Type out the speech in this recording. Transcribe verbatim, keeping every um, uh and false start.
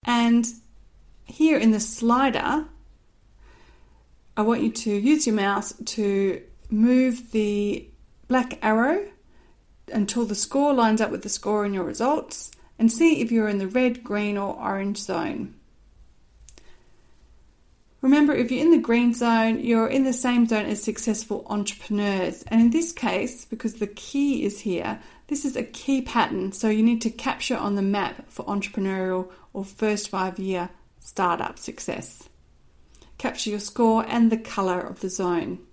And here in the slider, I want you to use your mouse to move the black arrow until the score lines up with the score in your results, and see if you're in the red, green or orange zone. Remember, if you're in the green zone, you're in the same zone as successful entrepreneurs. And in this case, because the key is here, this is a key pattern. So you need to capture on the map for entrepreneurial or first five year startup success. Capture your score and the colour of the zone.